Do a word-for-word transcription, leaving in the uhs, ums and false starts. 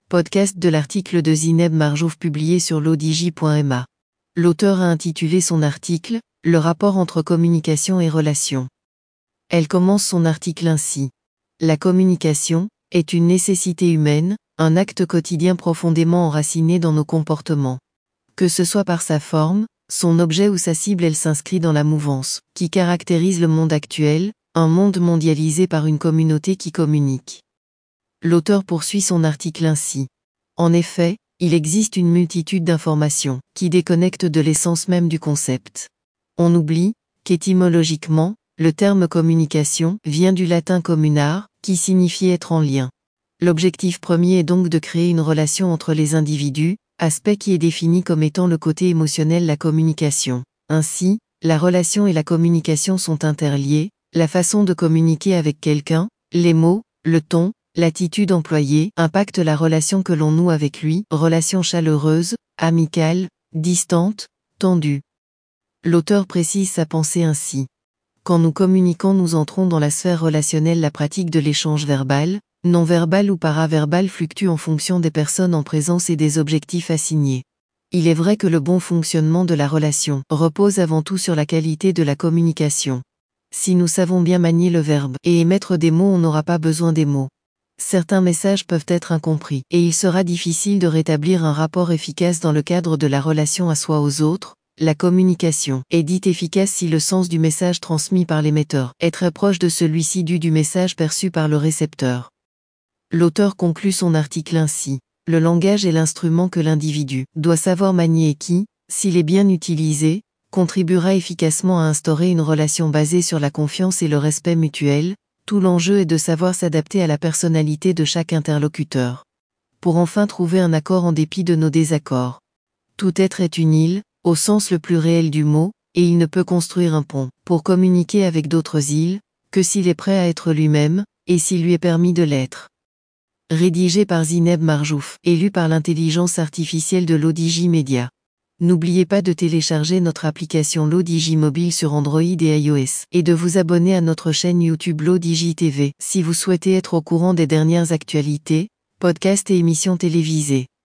podcast de l'article de Zineb Marjouf publié sur lodigi point m a. L'auteur a intitulé son article « Le rapport entre communication et relation ». Elle commence son article ainsi. La communication est une nécessité humaine, un acte quotidien profondément enraciné dans nos comportements. Que ce soit par sa forme, son objet ou sa cible, elle s'inscrit dans la mouvance qui caractérise le monde actuel, un monde mondialisé par une communauté qui communique. L'auteur poursuit son article ainsi. En effet, il existe une multitude d'informations qui déconnectent de l'essence même du concept. On oublie qu'étymologiquement, le terme communication vient du latin communar, qui signifie être en lien. L'objectif premier est donc de créer une relation entre les individus, aspect qui est défini comme étant le côté émotionnel de la communication. Ainsi, la relation et la communication sont interliées, la façon de communiquer avec quelqu'un, les mots, le ton, l'attitude employée impacte la relation que l'on noue avec lui, relation chaleureuse, amicale, distante, tendue. L'auteur précise sa pensée ainsi. Quand nous communiquons, nous entrons dans la sphère relationnelle. La pratique de l'échange verbal, non-verbal ou paraverbal fluctue en fonction des personnes en présence et des objectifs assignés. Il est vrai que le bon fonctionnement de la relation repose avant tout sur la qualité de la communication. Si nous savons bien manier le verbe et émettre des mots, on n'aura pas besoin des mots. Certains messages peuvent être incompris, et il sera difficile de rétablir un rapport efficace dans le cadre de la relation à soi aux autres. La communication est dite efficace si le sens du message transmis par l'émetteur est très proche de celui-ci dû du message perçu par le récepteur. L'auteur conclut son article ainsi. Le langage est l'instrument que l'individu doit savoir manier et qui, s'il est bien utilisé, contribuera efficacement à instaurer une relation basée sur la confiance et le respect mutuel. Tout l'enjeu est de savoir s'adapter à la personnalité de chaque interlocuteur. Pour enfin trouver un accord en dépit de nos désaccords. Tout être est une île, au sens le plus réel du mot, et il ne peut construire un pont, pour communiquer avec d'autres îles, que s'il est prêt à être lui-même, et s'il lui est permis de l'être. Rédigé par Zineb Marjouf, et lu par l'intelligence artificielle de Lodigi Media. N'oubliez pas de télécharger notre application Lodigi Mobile sur Android et iOS, et de vous abonner à notre chaîne YouTube Lodigi T V, si vous souhaitez être au courant des dernières actualités, podcasts et émissions télévisées.